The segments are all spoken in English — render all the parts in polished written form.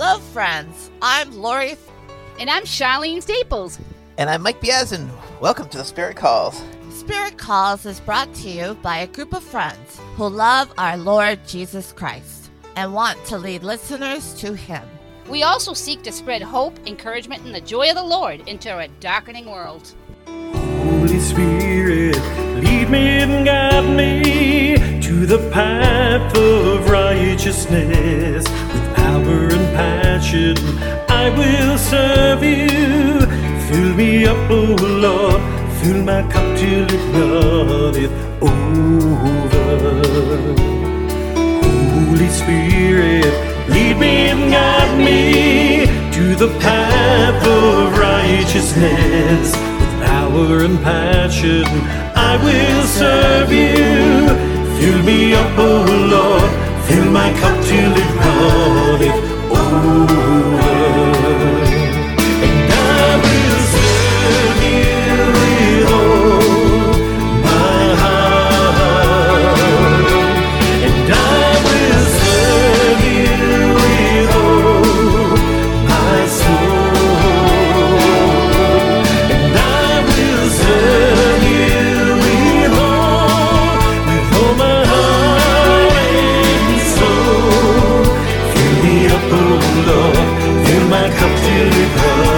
Hello, friends. I'm Lori. And I'm Charlene Staples. And I'm Mike Biazin. Welcome to the Spirit Calls. Spirit Calls is brought to you by a group of friends who love our Lord Jesus Christ and want to lead listeners to Him. We also seek to spread hope, encouragement, and the joy of the Lord into a darkening world. Holy Spirit, lead me and guide me to the path of righteousness. With power and passion, I will serve you. Fill me up, oh Lord, fill my cup till it runneth over. Holy Spirit, lead me and guide me to the path of righteousness. With power and passion, I will serve you. Fill me up, oh Lord, fill my cup till it runneth over. And I will serve you with all my heart. And I will serve you with all my soul. And I will serve you with all my heart and soul. Fill me up, oh Lord, fill my cup till it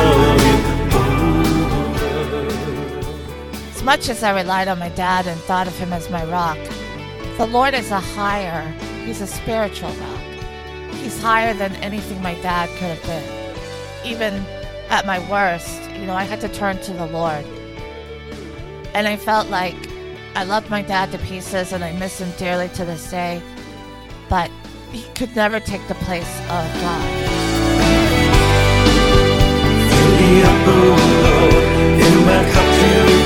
runneth over. As much as I relied on my dad and thought of him as my rock, the Lord is He's a spiritual rock. He's higher than anything my dad could have been. Even at my worst, I had to turn to the Lord. And I felt like I loved my dad to pieces and I miss him dearly to this day, but he could never take the place of God. Fill me up, oh Lord, fill my cup till it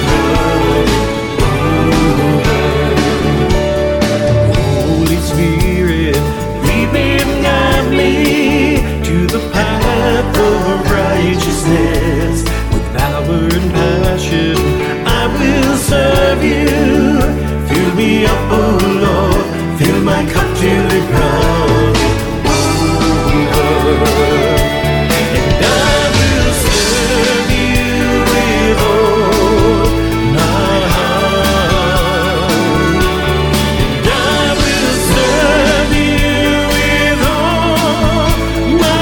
runneth over. Holy Spirit, lead me and guide me to the path of righteousness. With power and passion, I will serve you. Fill me up, oh Lord, fill my cup till it runneth over. And I will serve you with all my heart. And I will serve you with all my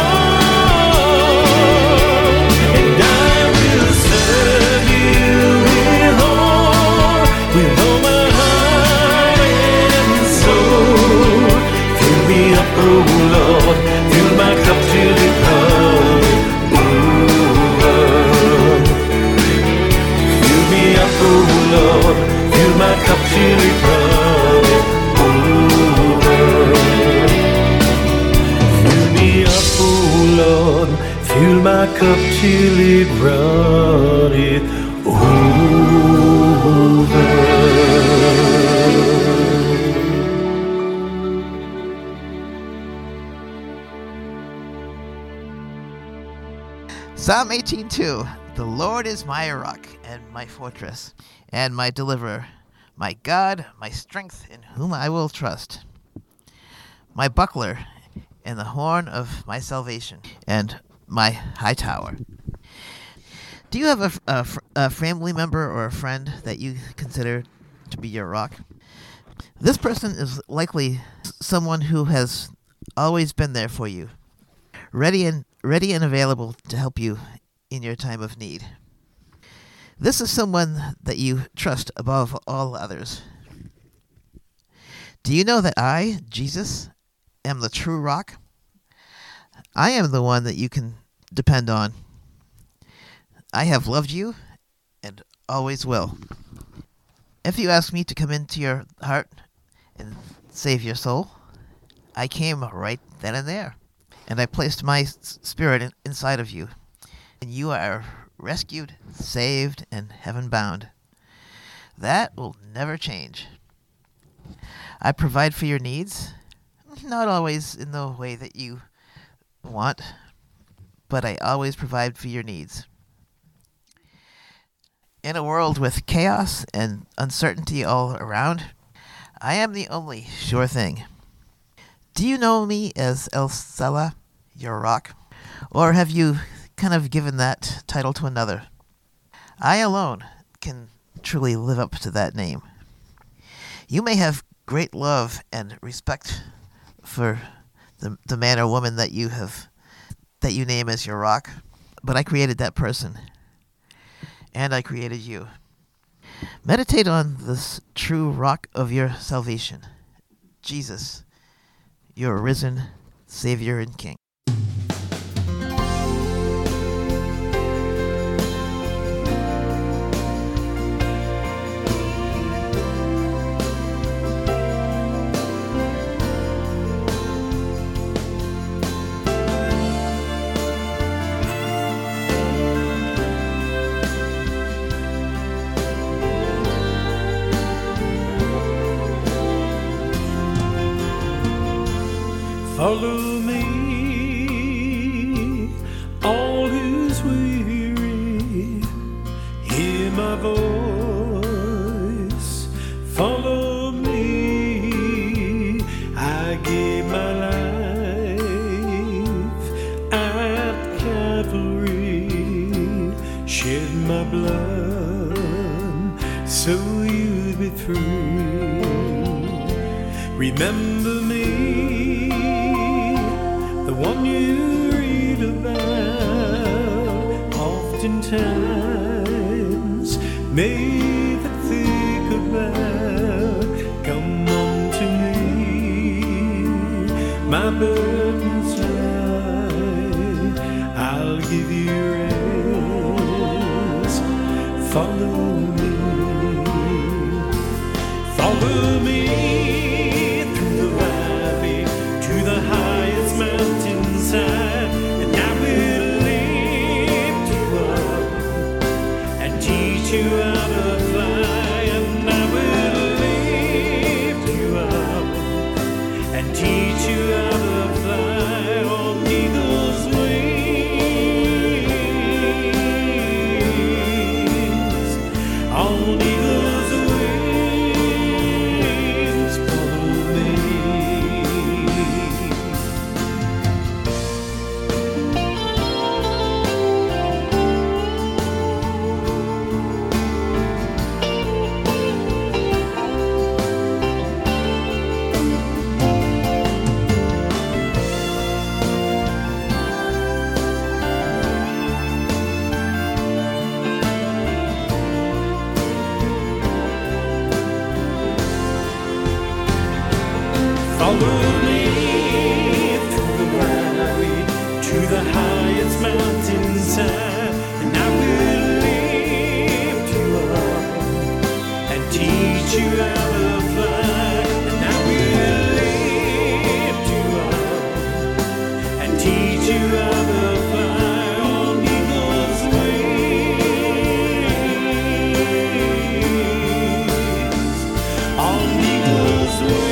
soul. And I will serve you with all my heart and soul. Fill me up, oh Lord, fill my cup till it runneth over. Fill me up, oh Lord, fill my cup till it runneth over. Fill me up, oh Lord, fill my cup till it runneth over. Psalm 18:2. The Lord is my rock and my fortress and my deliverer, my God, my strength, in whom I will trust, my buckler and the horn of my salvation, and my high tower. Do you have a family member or a friend that you consider to be your rock? This person is likely someone who has always been there for you, ready and available to help you in your time of need. This is someone that you trust above all others. Do you know that I, Jesus, am the true rock? I am the one that you can depend on. I have loved you and always will. If you ask me to come into your heart and save your soul, I came right then and there, and I placed my spirit inside of you, and you are rescued, saved, and heaven-bound. That will never change. I provide for your needs, not always in the way that you want, but I always provide for your needs. In a world with chaos and uncertainty all around, I am the only sure thing. Do you know me as El Sela, your rock? Or have you kind of given that title to another? I alone can truly live up to that name. You may have great love and respect for the man or woman that you name as your rock, but I created that person, and I created you. Meditate on this true rock of your salvation, Jesus, your risen Savior and King. Follow me, all who's weary, hear my voice. Follow me, I gave my life at Calvary, shed my blood so you'd be free. Remember me, the one you read about, oftentimes made to think about. Come unto me, my burden's light, I'll give you rest. Follow me, follow me. And I will lift you up and teach you how to fly. And I will lift you up and teach you how to fly on eagle's wings. On eagle's wings, follow me. Follow me through the valley to the highest mountainside, and I will lift you up and teach you how to fly. And I will lift you up and teach you how to fly on eagle's wings. On eagle's wings.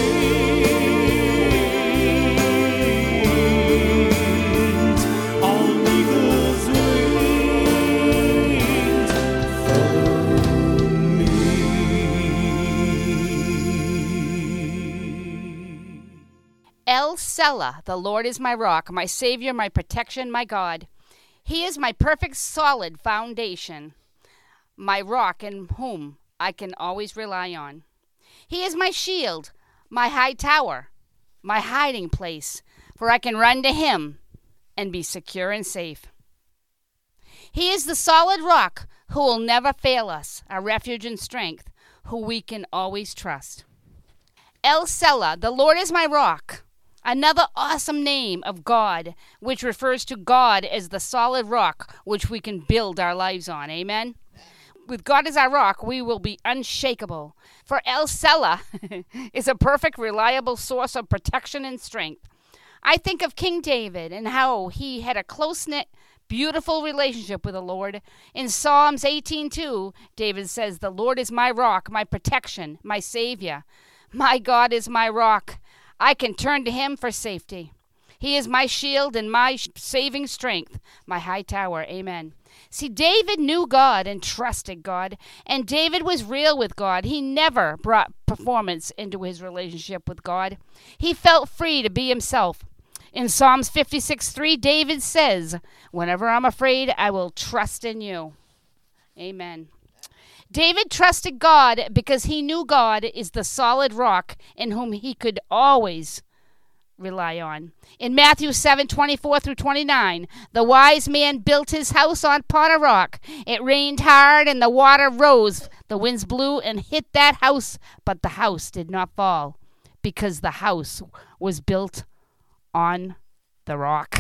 El Selah, the Lord is my rock, my Savior, my protection, my God. He is my perfect solid foundation, my rock in whom I can always rely on. He is my shield, my high tower, my hiding place, for I can run to him and be secure and safe. He is the solid rock who will never fail us, our refuge and strength, who we can always trust. El Selah, the Lord is my rock. Another awesome name of God, which refers to God as the solid rock which we can build our lives on. Amen? With God as our rock, we will be unshakable. For El Selah is a perfect, reliable source of protection and strength. I think of King David and how he had a close-knit, beautiful relationship with the Lord. In Psalms 18:2, David says, "The Lord is my rock, my protection, my Savior. My God is my rock. I can turn to him for safety. He is my shield and my saving strength, my high tower." Amen. See, David knew God and trusted God, and David was real with God. He never brought performance into his relationship with God. He felt free to be himself. In Psalms 56:3, David says, "Whenever I'm afraid, I will trust in you." Amen. David trusted God because he knew God is the solid rock in whom he could always rely on. In Matthew 7:24-29, the wise man built his house upon a rock. It rained hard and the water rose. The winds blew and hit that house, but the house did not fall because the house was built on the rock.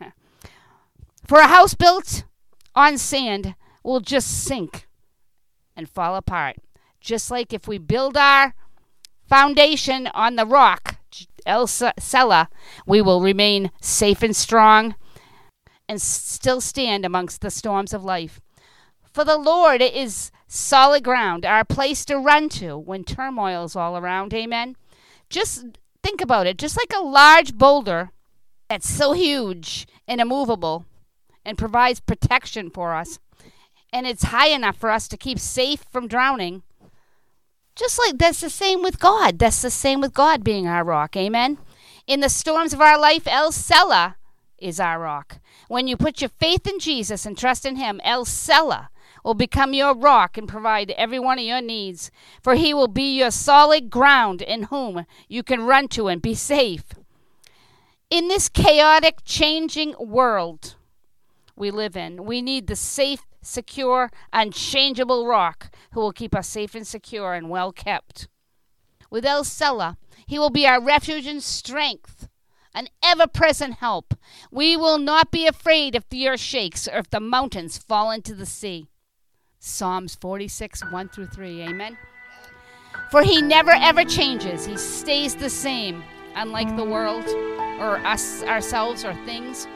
For a house built on sand will just sink and fall apart. Just like if we build our foundation on the rock, El Selah, we will remain safe and strong and still stand amongst the storms of life. For the Lord is solid ground, our place to run to when turmoil is all around. Amen. Just think about it. Just like a large boulder that's so huge and immovable and provides protection for us, and it's high enough for us to keep safe from drowning. Just like that's the same with God. That's the same with God being our rock. Amen. In the storms of our life, El Selah is our rock. When you put your faith in Jesus and trust in him, El Selah will become your rock and provide every one of your needs. For he will be your solid ground in whom you can run to and be safe. In this chaotic, changing world we live in, we need the safe, secure, unchangeable rock who will keep us safe and secure and well kept. With El Selah, he will be our refuge and strength, an ever-present help. We will not be afraid if the earth shakes or if the mountains fall into the sea. Psalms 46:1-3. Amen. For he never ever changes. He stays the same, unlike the world or us, ourselves, or things.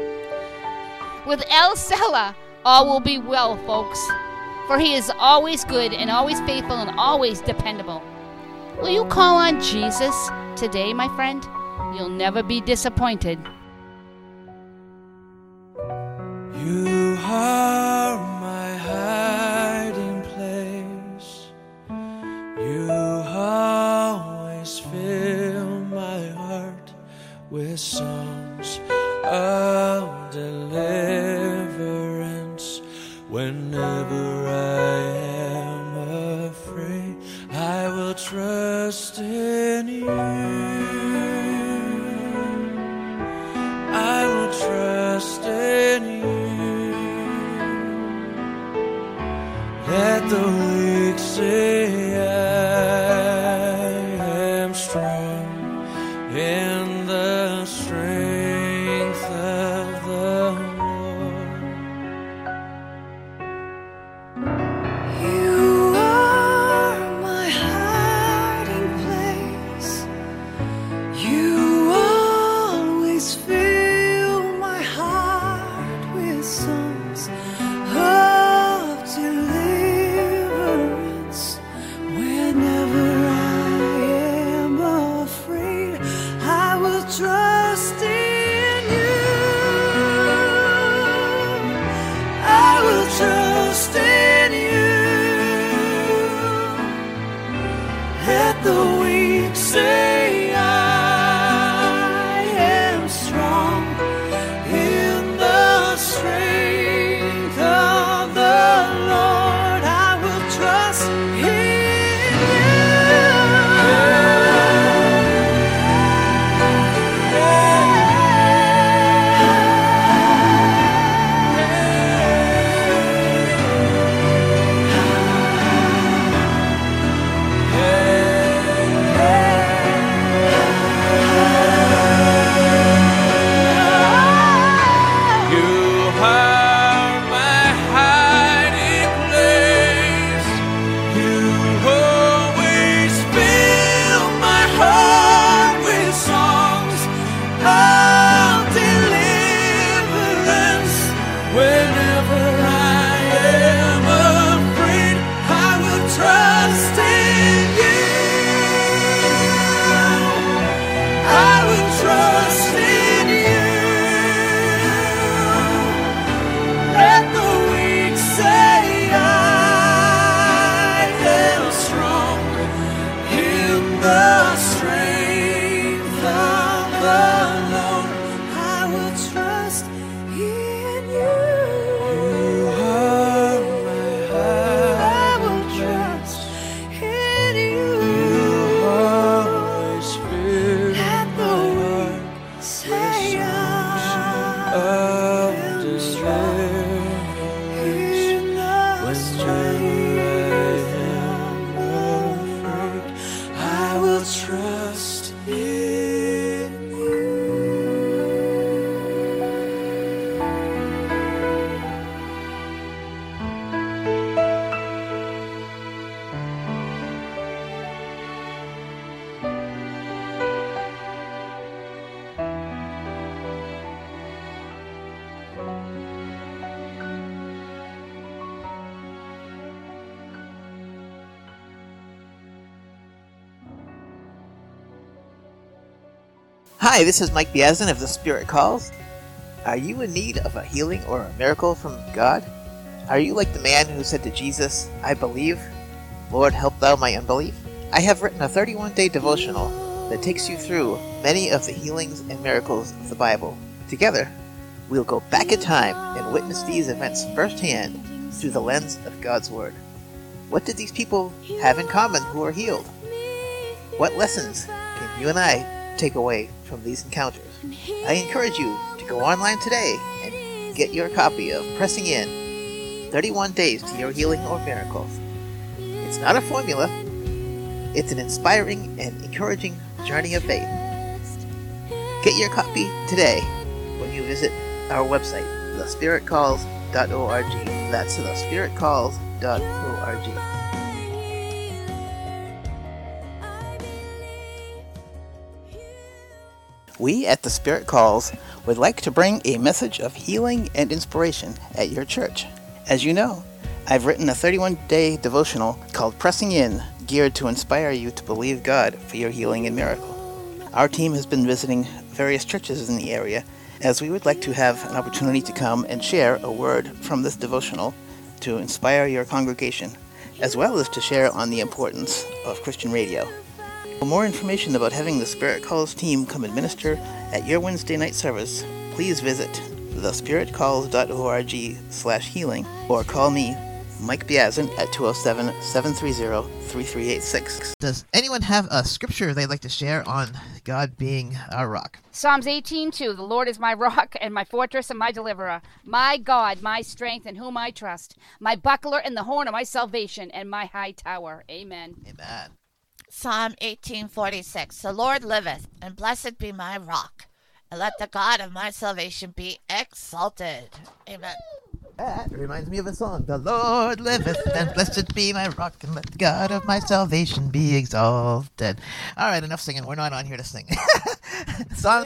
With El Selah, all will be well, folks, for he is always good and always faithful and always dependable. Will you call on Jesus today, my friend? You'll never be disappointed. You are my hiding place. You always fill my heart with songs of deliverance. Whenever I am afraid, I will trust in you. I will trust in you. Hi, this is Mike Biazin of The Spirit Calls. Are you in need of a healing or a miracle from God? Are you like the man who said to Jesus, "I believe, Lord, help thou my unbelief"? I have written a 31-day devotional that takes you through many of the healings and miracles of the Bible. Together, we'll go back in time and witness these events firsthand through the lens of God's Word. What did these people have in common who are healed? What lessons can you and I take away from these encounters? I encourage you to go online today and get your copy of Pressing In, 31 Days to Your Healing or Miracles. It's not a formula. It's an inspiring and encouraging journey of faith. Get your copy today when you visit our website, thespiritcalls.org. That's thespiritcalls.org. We at The Spirit Calls would like to bring a message of healing and inspiration at your church. As you know, I've written a 31-day devotional called Pressing In, geared to inspire you to believe God for your healing and miracle. Our team has been visiting various churches in the area, as we would like to have an opportunity to come and share a word from this devotional to inspire your congregation, as well as to share on the importance of Christian radio. For more information about having the Spirit Calls team come and minister at your Wednesday night service, please visit thespiritcalls.org/healing or call me, Mike Biazin, at 207-730-3386. Does anyone have a scripture they'd like to share on God being our rock? Psalms 18:2, the Lord is my rock and my fortress and my deliverer, my God, my strength in whom I trust, my buckler and the horn of my salvation and my high tower. Amen. Amen. Psalm 18:46. The Lord liveth, and blessed be my rock, and let the God of my salvation be exalted. Amen. That reminds me of a song. The Lord liveth, and blessed be my rock, and let the God of my salvation be exalted. All right, enough singing. We're not on here to sing. Psalm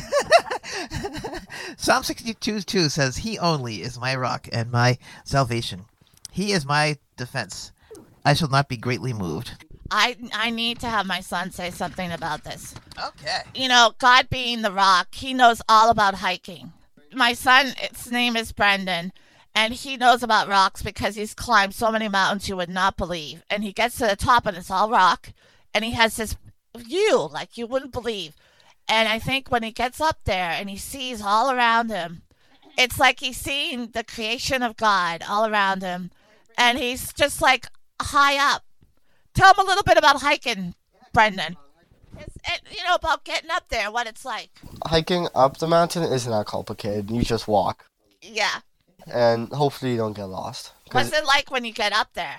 62:2 says, He only is my rock and my salvation. He is my defense. I shall not be greatly moved. I need to have my son say something about this. Okay. You know, God being the rock, he knows all about hiking. My son, his name is Brendan, and he knows about rocks because he's climbed so many mountains you would not believe. And he gets to the top and it's all rock, and he has this view like you wouldn't believe. And I think when he gets up there and he sees all around him, it's like he's seeing the creation of God all around him, and he's just like high up. Tell him a little bit about hiking, Brendan. About getting up there, what it's like. Hiking up the mountain isn't that complicated. You just walk. Yeah. And hopefully you don't get lost. What's it like when you get up there?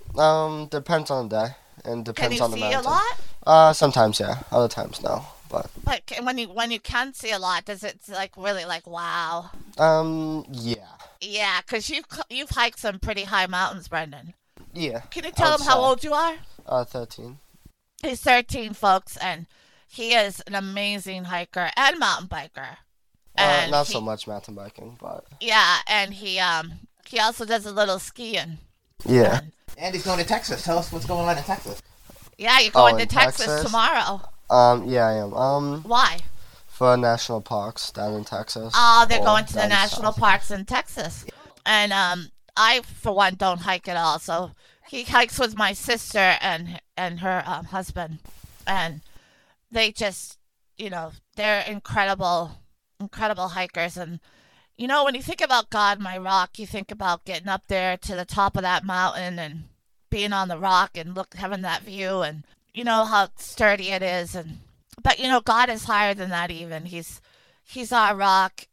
Depends on the day and depends on the mountain. Can you see a lot? Sometimes yeah. Other times no. But when you can see a lot, does it really wow? Yeah. Yeah, because you've hiked some pretty high mountains, Brendan. Yeah. Can you tell him how old you are? 13. He's 13, folks, and he is an amazing hiker and mountain biker. And not so much mountain biking, but yeah, and he also does a little skiing. Yeah. And he's going to Texas. Tell us what's going on in Texas. Yeah, you're going to Texas tomorrow. Yeah, I am. Why? For national parks down in Texas. Oh, they're going to the national parks in Texas. And I, for one, don't hike at all. So he hikes with my sister and her husband. And they just, they're incredible hikers. And, when you think about God, my rock, you think about getting up there to the top of that mountain and being on the rock and having that view, and you know how sturdy it is. But God is higher than that even. He's our rock.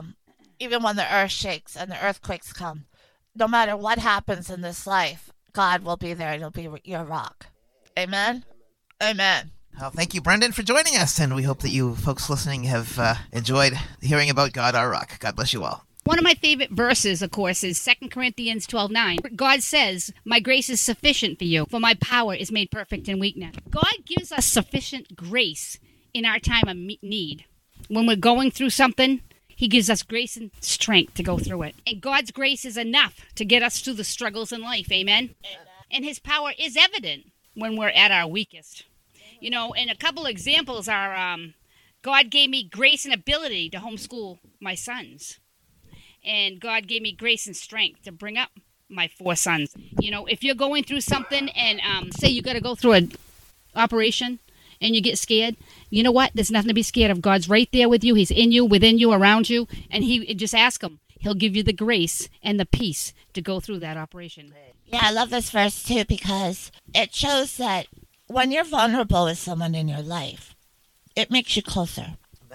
Even when the earth shakes and the earthquakes come, no matter what happens in this life, God will be there and he'll be your rock. Amen? Amen. Well, thank you, Brendan, for joining us, and we hope that you folks listening have enjoyed hearing about God, our rock. God bless you all. One of my favorite verses, of course, is 2 Corinthians 12:9. God says, my grace is sufficient for you, for my power is made perfect in weakness. God gives us sufficient grace in our time of need. When we're going through something, he gives us grace and strength to go through it. And God's grace is enough to get us through the struggles in life. Amen? And his power is evident when we're at our weakest. And a couple examples are God gave me grace and ability to homeschool my sons. And God gave me grace and strength to bring up my 4 sons. You know, if you're going through something and say you got to go through an operation and you get scared, you know what? There's nothing to be scared of. God's right there with you. He's in you, within you, around you. And he just ask him. He'll give you the grace and the peace to go through that operation. Yeah, I love this verse too because it shows that when you're vulnerable with someone in your life, it makes you closer.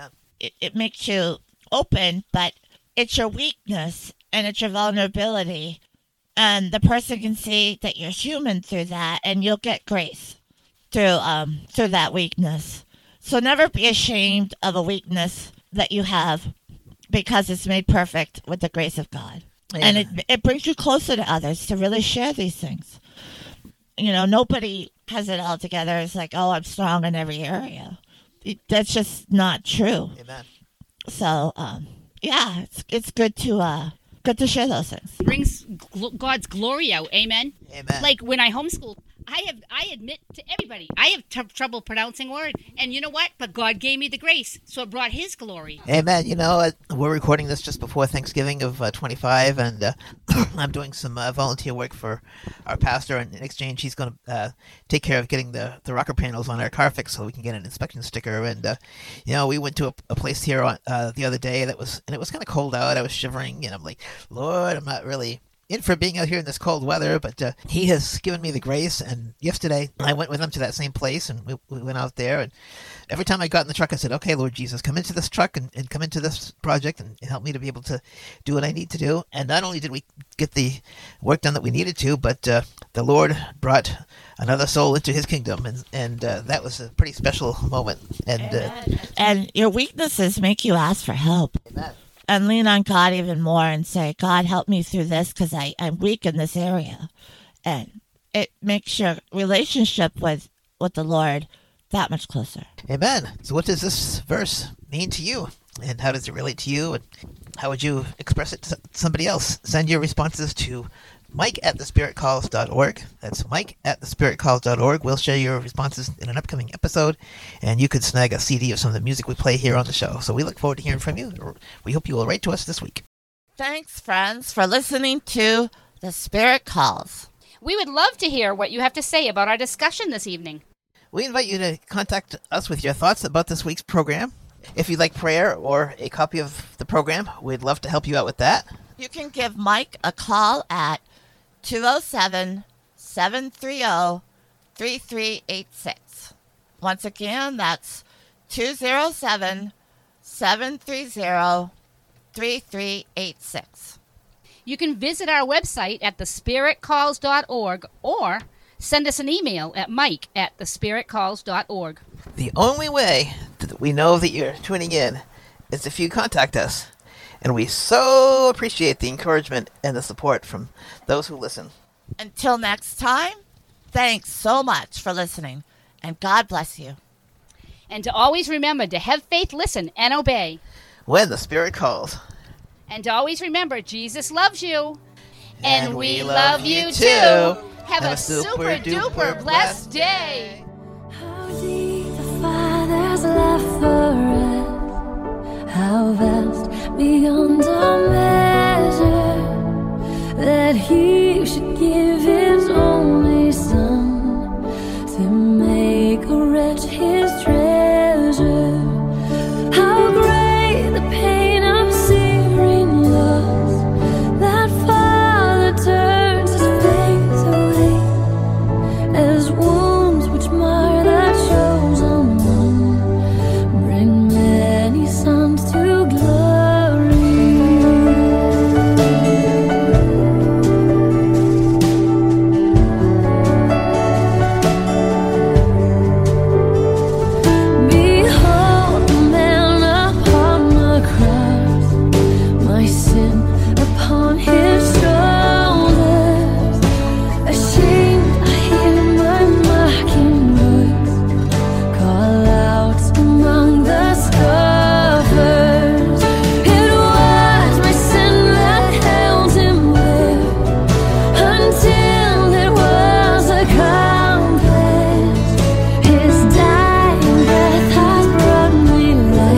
It makes you open, but it's your weakness and it's your vulnerability. And the person can see that you're human through that, and you'll get grace through that weakness. So never be ashamed of a weakness that you have, because it's made perfect with the grace of God. Amen. And it brings you closer to others to really share these things. You know, nobody has it all together. It's like, oh, I'm strong in every area. That's just not true. Amen. So, yeah, it's good to share those things. Brings God's glory out. Amen. Amen. Like when I homeschool, I admit to everybody, I have trouble pronouncing word. And you know what? But God gave me the grace, so it brought his glory. Amen. You know, we're recording this just before Thanksgiving of 25, and I'm doing some volunteer work for our pastor, and in exchange, he's going to take care of getting the rocker panels on our car fixed so we can get an inspection sticker. And, you know, we went to a place here the other day, and it was kind of cold out. I was shivering, and I'm like, Lord, I'm not really in for being out here in this cold weather, but he has given me the grace. And yesterday I went with him to that same place, and we went out there, and every time I got in the truck I said, okay, Lord Jesus, come into this truck and come into this project and help me to be able to do what I need to do. And not only did we get the work done that we needed to, but the Lord brought another soul into his kingdom, and that was a pretty special moment. And your weaknesses make you ask for help. Amen. And lean on God even more and say, God, help me through this because I'm weak in this area. And it makes your relationship with the Lord that much closer. Amen. So what does this verse mean to you? And how does it relate to you? And how would you express it to somebody else? Send your responses to mike@thespiritcalls.org. That's mike@thespiritcalls.org. We'll share your responses in an upcoming episode, and you could snag a CD of some of the music we play here on the show. So we look forward to hearing from you. We hope you will write to us this week. Thanks, friends, for listening to The Spirit Calls. We would love to hear what you have to say about our discussion this evening. We invite you to contact us with your thoughts about this week's program. If you'd like prayer or a copy of the program, we'd love to help you out with that. You can give Mike a call at 207-730-3386. Once again, that's 207-730-3386. You can visit our website at thespiritcalls.org or send us an email at mike@thespiritcalls.org. The only way that we know that you're tuning in is if you contact us. And we so appreciate the encouragement and the support from those who listen. Until next time, thanks so much for listening, and God bless you. And to always remember to have faith, listen, and obey. When the Spirit calls. And to always remember, Jesus loves you. And we love you too. Have a super duper blessed day. How deep the Father's love for us, how vast beyond our measure, that He should give His only Son to make a wretch His treasure. How great the pain of searing loss, that Father turns His face away, as wounds which mar the chosen one bring many sons to glory. Behold the man upon the cross, my sin upon His shoulders. Ashamed, I hear my mocking voice call out among the scoffers. It was my sin that held Him there until it was accomplished. His dying breath has brought me life.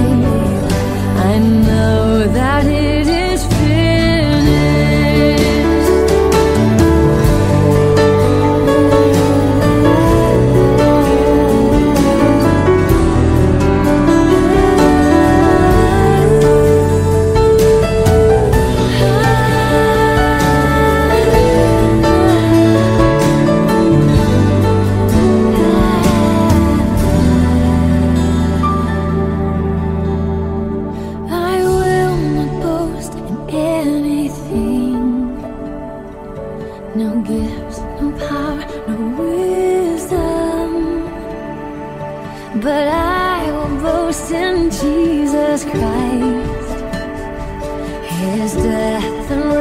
but I will boast in Jesus Christ. His death and